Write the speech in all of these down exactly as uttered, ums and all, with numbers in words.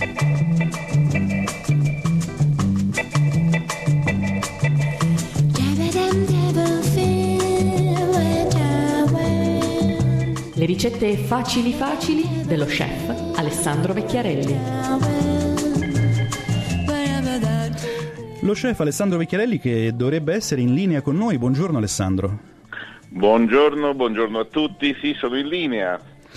Le ricette facili facili dello chef Alessandro Vecchiarelli. Lo chef Alessandro Vecchiarelli, che dovrebbe essere in linea con noi. Buongiorno Alessandro. Buongiorno, buongiorno a tutti, sì, sono in linea.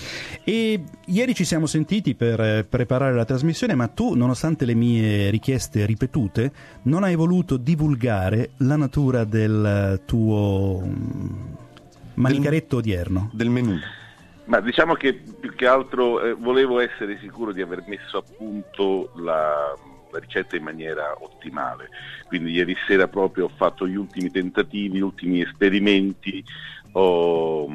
E ieri ci siamo sentiti per preparare la trasmissione, ma tu, nonostante le mie richieste ripetute, non hai voluto divulgare la natura del tuo manicaretto odierno. Del menù. Ma diciamo che più che altro eh, volevo essere sicuro di aver messo a punto la, la ricetta in maniera ottimale, quindi ieri sera proprio ho fatto gli ultimi tentativi, gli ultimi esperimenti, ho,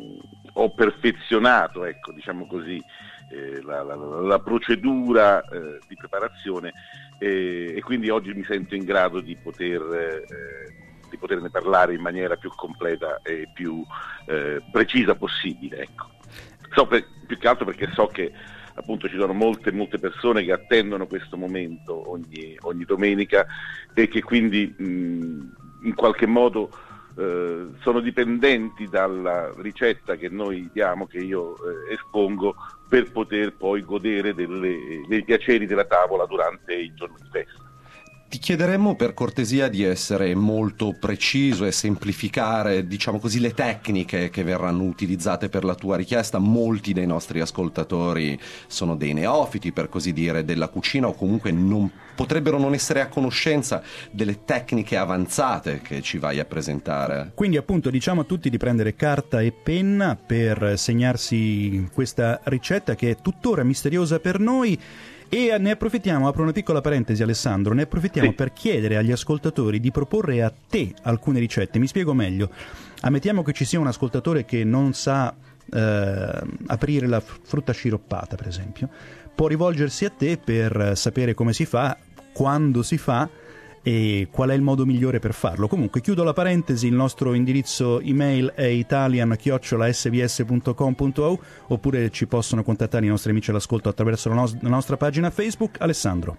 ho perfezionato, ecco, diciamo così, eh, la, la, la procedura eh, di preparazione eh, e quindi oggi mi sento in grado di poter... Eh, di poterne parlare in maniera più completa e più eh, precisa possibile, ecco. So per, più che altro perché so che appunto ci sono molte molte persone che attendono questo momento ogni, ogni domenica e che quindi mh, in qualche modo eh, sono dipendenti dalla ricetta che noi diamo, che io eh, espongo, per poter poi godere delle, dei piaceri della tavola durante il giorno di festa. Ti chiederemmo per cortesia di essere molto preciso e semplificare, diciamo così, le tecniche che verranno utilizzate per la tua richiesta. Molti dei nostri ascoltatori sono dei neofiti, per così dire, della cucina, o comunque non potrebbero non essere a conoscenza delle tecniche avanzate che ci vai a presentare. Quindi appunto diciamo a tutti di prendere carta e penna per segnarsi questa ricetta che è tuttora misteriosa per noi. E ne approfittiamo, apro una piccola parentesi Alessandro, ne approfittiamo sì. per chiedere agli ascoltatori di proporre a te alcune ricette. Mi spiego meglio. Ammettiamo che ci sia un ascoltatore che non sa eh, aprire la frutta sciroppata, per esempio. Può rivolgersi a te per sapere come si fa, quando si fa e qual è il modo migliore per farlo. Comunque chiudo la parentesi, il nostro indirizzo email è italian chiocciola s b s punto com punto a u oppure ci possono contattare i nostri amici all'ascolto attraverso la, nos- la nostra pagina Facebook. Alessandro.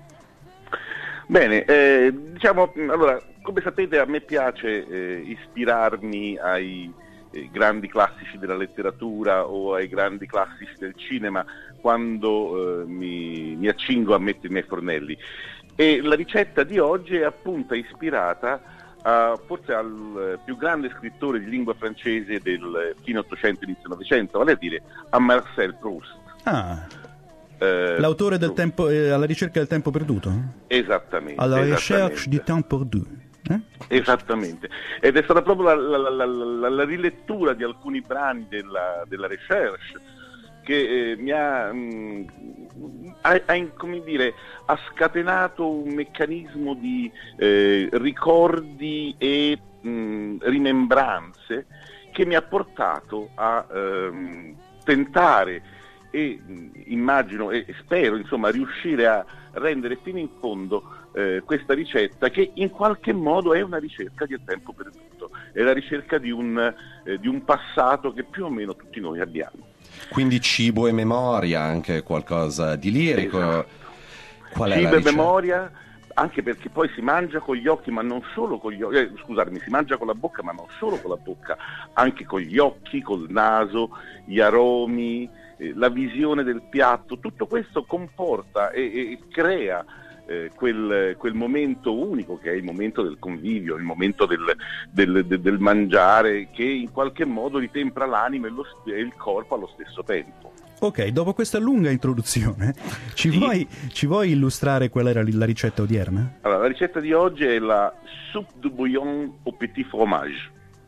Bene, eh, diciamo, allora, come sapete a me piace eh, ispirarmi ai eh, grandi classici della letteratura o ai grandi classici del cinema quando eh, mi, mi accingo a mettermi ai fornelli. E la ricetta di oggi è appunto ispirata a, forse al più grande scrittore di lingua francese del fine Ottocento inizio Novecento, vale a dire a Marcel Proust. Ah, eh, l'autore del tempo, eh, alla ricerca del tempo perduto? Esattamente. Alla esattamente. recherche du temps perdu. Eh? Esattamente. Ed è stata proprio la, la, la, la, la rilettura di alcuni brani della, della recherche che eh, mi ha, mh, ha, ha, come dire, ha scatenato un meccanismo di eh, ricordi e mh, rimembranze che mi ha portato a ehm, tentare e mh, immagino e spero insomma riuscire a rendere fino in fondo eh, questa ricetta, che in qualche modo è una ricerca del tempo perduto, è la ricerca di un, eh, di un passato che più o meno tutti noi abbiamo. Quindi cibo e memoria, anche qualcosa di lirico. Esatto. Qual è cibo la e ricetta? Memoria, anche perché poi si mangia con gli occhi, ma non solo con gli occhi, eh, scusatemi, si mangia con la bocca, ma non solo con la bocca, anche con gli occhi, col naso, gli aromi, eh, la visione del piatto. Tutto questo comporta e, e crea eh, quel, quel momento unico che è il momento del convivio, il momento del, del, del, del mangiare, che in qualche modo ritempra l'anima e, lo, e il corpo allo stesso tempo. Ok, dopo questa lunga introduzione, ci, sì. vuoi, ci vuoi illustrare qual era la ricetta odierna? Allora, la ricetta di oggi è la soupe de bouillon au petit fromage.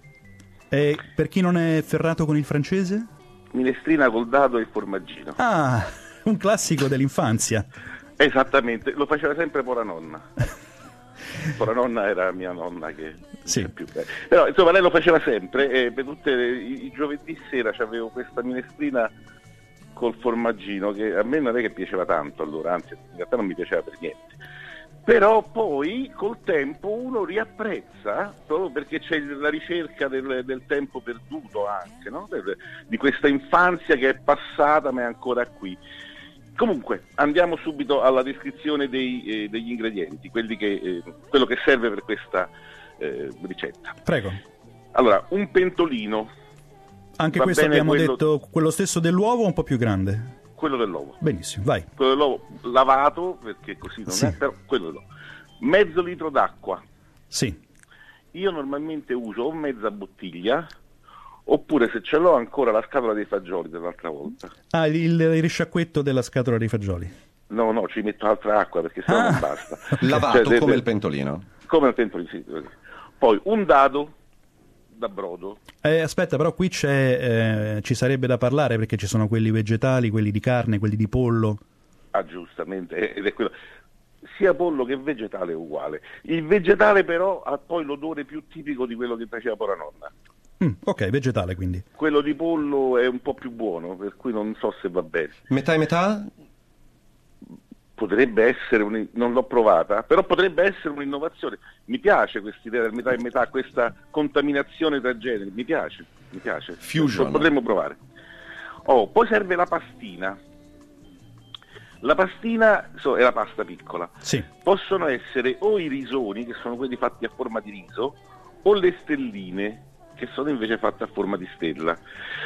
E per chi non è ferrato con il francese? Minestrina col dado e formaggino. Ah, un classico dell'infanzia. Esattamente, lo faceva sempre pora nonna. Pora nonna era mia nonna che sì. più bella. Però insomma lei lo faceva sempre e per tutte le, i, i giovedì sera c'avevo questa minestrina col formaggino che a me non è che piaceva tanto allora, anzi in realtà non mi piaceva per niente. Però poi col tempo uno riapprezza, proprio perché c'è la ricerca del, del tempo perduto anche, no? Del, di questa infanzia che è passata ma è ancora qui. Comunque, andiamo subito alla descrizione dei, eh, degli ingredienti, quelli che, eh, quello che serve per questa eh, ricetta. Prego. Allora, un pentolino. Anche Va questo bene abbiamo quello... detto quello stesso dell'uovo o un po' più grande? Quello dell'uovo. Benissimo, vai. Quello dell'uovo lavato, perché così non Sì. è, però quello dell'uovo. Mezzo litro d'acqua. Sì. Io normalmente uso o mezza bottiglia, oppure se ce l'ho ancora la scatola dei fagioli dell'altra volta. Ah, il, il risciacquetto della scatola dei fagioli. No, no, ci metto altra acqua perché sennò Ah. non basta. Lavato Cioè, come de- il pentolino. Come il pentolino, sì. Poi un dado da brodo. Eh, aspetta, però qui c'è, eh, ci sarebbe da parlare perché ci sono quelli vegetali, quelli di carne, quelli di pollo. Ah, giustamente, ed è quello. Sia pollo che vegetale è uguale. Il vegetale però ha poi l'odore più tipico di quello che faceva poi la nonna. Mm, ok, vegetale quindi. Quello di pollo è un po' più buono, per cui non so se va bene. Metà e metà? Potrebbe essere, un... non l'ho provata, però potrebbe essere un'innovazione. Mi piace questa idea del metà e metà, questa contaminazione tra generi, mi piace, mi piace. Fusion. Potremmo provare. Oh, poi serve la pastina. La pastina so, è la pasta piccola. Sì. Possono essere o i risoni, che sono quelli fatti a forma di riso, o le stelline, che sono invece fatte a forma di stella.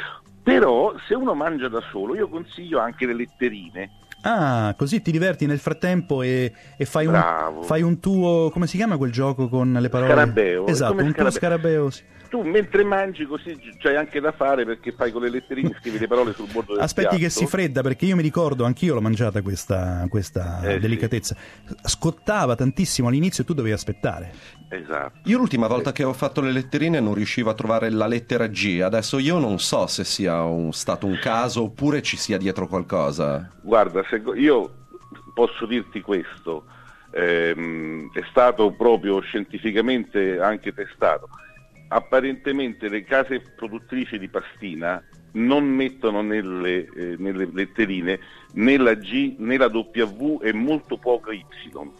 Però se uno mangia da solo, io consiglio anche le letterine. Ah, così ti diverti nel frattempo e, e fai, Bravo. un, fai un tuo, come si chiama quel gioco con le parole? Scarabeo. Esatto, Come un tuo scarabeo. scarabeo. Sì. Tu mentre mangi così c'hai anche da fare, perché fai con le letterine, scrivi le parole sul bordo del Aspetti piatto. che si fredda, perché io mi ricordo, anch'io l'ho mangiata questa, questa Eh, delicatezza. Scottava tantissimo all'inizio e tu dovevi aspettare. Esatto. Io l'ultima volta che ho fatto le letterine non riuscivo a trovare la lettera G. Adesso io non so se sia un, stato un caso oppure ci sia dietro qualcosa. Guarda, se, io posso dirti questo, ehm, è stato proprio scientificamente anche testato. Apparentemente le case produttrici di pastina non mettono nelle, eh, nelle letterine né la G né la W e molto poco Y.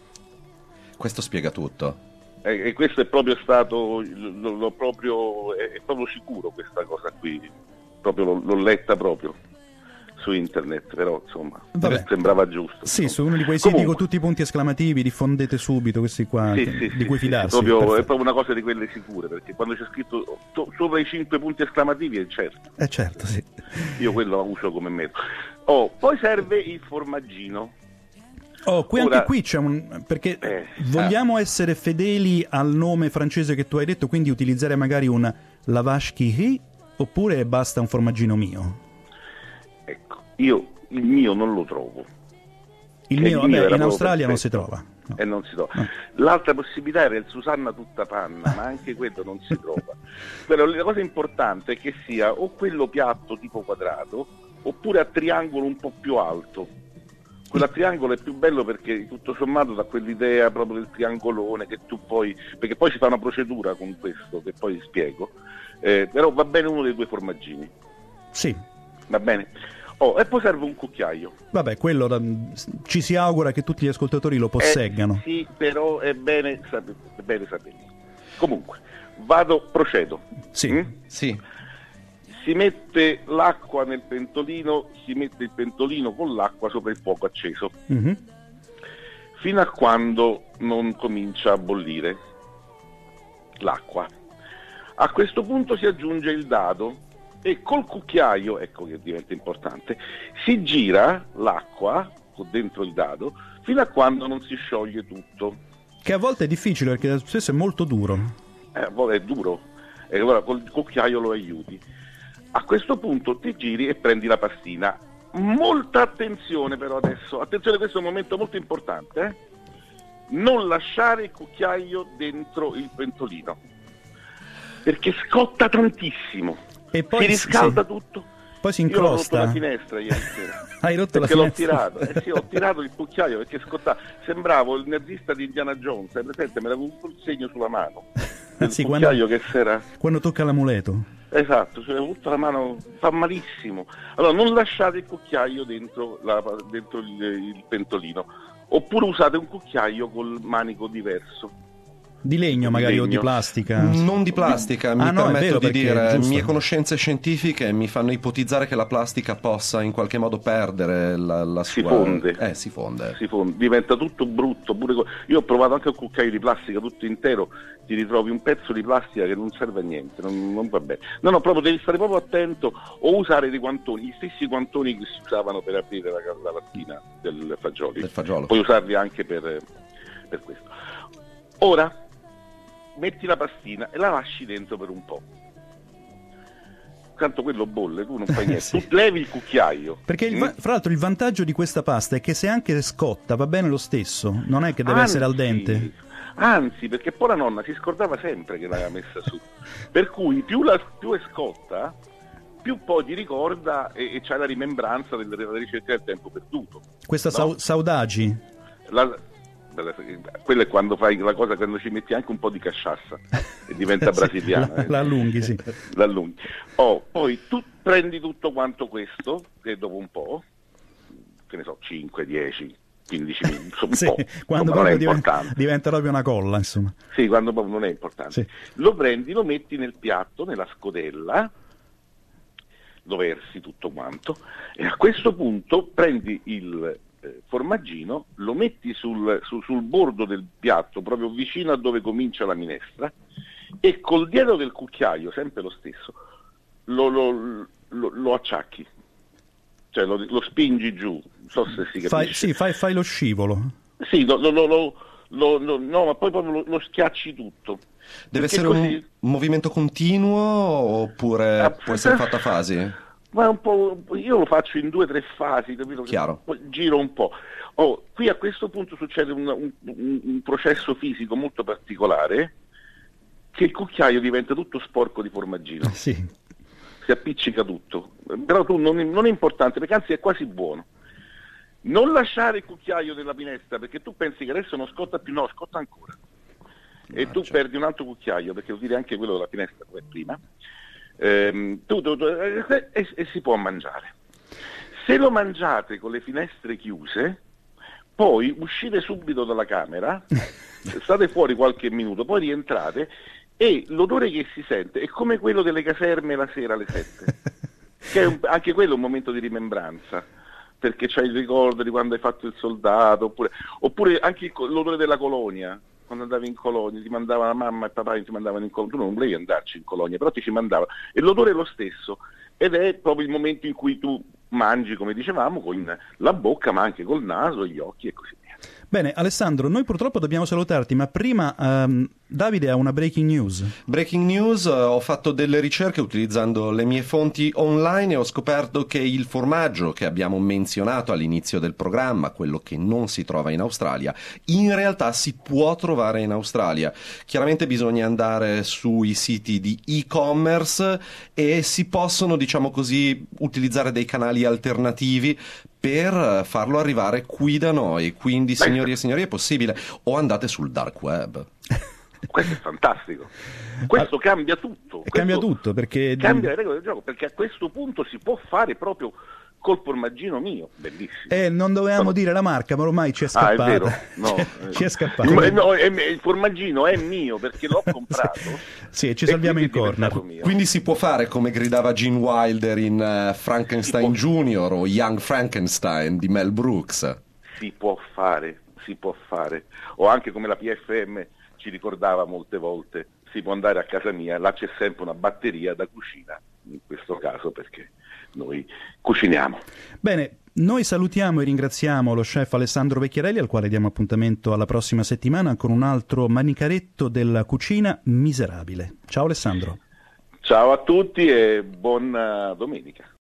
Questo spiega tutto. E, e questo è proprio stato, lo, lo proprio, è, è proprio sicuro questa cosa qui, proprio l'ho, l'ho letta proprio su internet, però insomma Vabbè. sembrava giusto. Sì, insomma. su uno di quei siti Comunque, con tutti i punti esclamativi, diffondete subito questi qua, sì, che- sì, di sì, cui sì, fidarsi. proprio- è perfetto. proprio una cosa di quelle sicure, perché quando c'è scritto to- sopra i cinque punti esclamativi è certo, Eh certo, sì. io quello la uso come metodo. Oh, poi serve il formaggino. Oh, qui Ora- anche qui c'è un... perché Eh, vogliamo essere fedeli al nome francese che tu hai detto, quindi utilizzare magari un lavash qui oppure basta un formaggino mio? Ecco, io il mio non lo trovo. Il Che mio, il vabbè, mio era in proprio Australia non si perfetto. trova. No. E non si trova. L'altra possibilità era il Susanna tutta panna, ma anche quello non si trova. Però la cosa importante è che sia o quello piatto tipo quadrato, oppure a triangolo un po' più alto. Quello a triangolo è più bello perché tutto sommato dà quell'idea proprio del triangolone che tu poi, perché poi si fa una procedura con questo che poi spiego, eh, però va bene uno dei due formaggini, Sì, va bene? Oh, e poi serve un cucchiaio. vabbè, quello da- ci si augura che tutti gli ascoltatori lo posseggano. Eh, sì, però è bene, sape- è bene saperlo. Comunque, vado, procedo. Sì. Mm? Sì. Si mette l'acqua nel pentolino, si mette il pentolino con l'acqua sopra il fuoco acceso, Mhm. fino a quando non comincia a bollire l'acqua. A questo punto si aggiunge il dado e col cucchiaio, ecco che diventa importante, si gira l'acqua dentro il dado fino a quando non si scioglie tutto. Che a volte è difficile perché spesso è molto duro. Eh, a volte è duro, e allora col cucchiaio lo aiuti. A questo punto ti giri e prendi la pastina. Molta attenzione però adesso, attenzione, questo è un momento molto importante, eh? Non lasciare il cucchiaio dentro il pentolino, perché scotta tantissimo, E poi si riscalda sì. tutto. Poi si Io ho rotto incrosta. la finestra ieri sera. Hai rotto la Perché l'ho finestra? tirato, eh sì, ho tirato il cucchiaio perché scottava. Sembravo il nazista di Indiana Jones, hai presente? Me l'avevo un segno sulla mano. Il Sì, cucchiaio quando- che s'era. Quando tocca l'amuleto. Esatto, cioè tutta la mano fa malissimo. Allora non lasciate il cucchiaio dentro, la, dentro il, il pentolino, oppure usate un cucchiaio col manico diverso. Di legno magari Di o legno. di plastica? Non di plastica, mi Ah, no, è permetto vero, di perché, dire, giusto. mie conoscenze scientifiche mi fanno ipotizzare che la plastica possa in qualche modo perdere la, la Si sua... fonde. Eh, si fonde. Si fonde, diventa tutto brutto. Pure co- Io ho provato anche un cucchiaio di plastica tutto intero, ti ritrovi un pezzo di plastica che non serve a niente, non, non va bene. No, no, proprio devi stare proprio attento o usare dei guantoni, gli stessi guantoni che si usavano per aprire la, la lattina del fagioli. Del fagiolo. Puoi usarli anche per, per questo. Ora metti la pastina e la lasci dentro per un po'. Tanto quello bolle, tu non fai niente. Sì. Tu levi il cucchiaio. Perché il mm? va- fra l'altro il vantaggio di questa pasta è che se anche scotta va bene lo stesso, non è che deve Anzi, essere al dente. Anzi, perché poi la nonna si scordava sempre che l'aveva messa su. Per cui più, la, più è scotta, più poi ti ricorda e, e c'hai la rimembranza della, della ricerca del tempo perduto. Questa No? sau- saudagi? La, quello è quando fai la cosa, quando ci metti anche un po' di casciassa e diventa Sì, brasiliana. la, eh. la allunghi, sì. L'allunghi. Oh, poi tu prendi tutto quanto questo, che dopo un po', che ne so, cinque, dieci, quindici minuti, un Sì, po', quando insomma, non è proprio diventa, importante. diventa proprio una colla, insomma. Sì, quando proprio non è importante. Sì. Lo prendi, lo metti nel piatto, nella scodella, lo versi tutto quanto, e a questo punto prendi il eh, formaggino, lo metti sul, sul, sul bordo del piatto, proprio vicino a dove comincia la minestra, e col dietro del cucchiaio, sempre lo stesso, lo, lo, lo, lo acciacchi, cioè lo, lo spingi giù, non so se si capisce. Fai, sì, fai, fai lo scivolo. Sì, lo, lo, lo, lo, lo, lo- no, ma poi proprio lo, lo schiacci tutto. Deve Perché essere così- un movimento continuo oppure Ah, può essere fatto a fasi? Ma un po', io lo faccio in due o tre fasi, capito? Chiaro. Poi giro un po'. Oh, qui a questo punto succede un, un- un- un processo fisico molto particolare, che il cucchiaio diventa tutto sporco di formaggino, Sì. si appiccica tutto. Però tu non, non è importante, perché anzi è quasi buono. Non lasciare il cucchiaio nella minestra, perché tu pensi che adesso non scotta più, no, scotta ancora. E tu certo. perdi un altro cucchiaio, perché lo tiri anche quello della finestra come prima. Ehm, tu, tu- tu- eh, e, e si può mangiare. Se lo mangiate con le finestre chiuse, poi uscite subito dalla camera, state fuori qualche minuto, poi rientrate e l'odore che si sente è come quello delle caserme la sera alle sette, che è un- anche quello è un momento di rimembranza, perché c'hai il ricordo di quando hai fatto il soldato, oppure, oppure anche il co- l'odore della colonia. Quando andavi in colonia, ti mandava la mamma e papà, ti mandavano in colonia, tu non volevi andarci in colonia, però ti ci mandavano, e l'odore è lo stesso, ed è proprio il momento in cui tu mangi, come dicevamo, con la bocca, ma anche col naso, gli occhi e così via. Bene, Alessandro, noi purtroppo dobbiamo salutarti, ma prima ehm, Davide ha una breaking news. Breaking news, eh, ho fatto delle ricerche utilizzando le mie fonti online e ho scoperto che il formaggio che abbiamo menzionato all'inizio del programma, quello che non si trova in Australia, in realtà si può trovare in Australia. Chiaramente bisogna andare sui siti di e-commerce e si possono, diciamo così, utilizzare dei canali alternativi per farlo arrivare qui da noi. Quindi, signori e signori, è possibile. O andate sul dark web. Questo è fantastico, questo Ah, cambia tutto. Cambia Questo tutto, perché... cambia le regole del gioco, perché a questo punto si può fare proprio col formaggino mio, bellissimo. Eh, non dovevamo Sono- dire la marca, ma ormai ci è Ah, è scappata. vero, no, Ci è- eh. ci è scappata. Il, no, è- il formaggino è mio perché l'ho comprato. Sì, ci e salviamo in quindi è corner. diventato mio. Quindi si può fare come gridava Gene Wilder in eh, Frankenstein Si Junior o Young Frankenstein di Mel Brooks. Si può fare, si può fare. O anche come la P F M ci ricordava molte volte, si può andare a casa mia, là c'è sempre una batteria da cucina, in questo caso perché noi cuciniamo. Bene, noi salutiamo e ringraziamo lo chef Alessandro Vecchiarelli, al quale diamo appuntamento alla prossima settimana con un altro manicaretto della cucina miserabile. Ciao Alessandro. Ciao a tutti e buona domenica.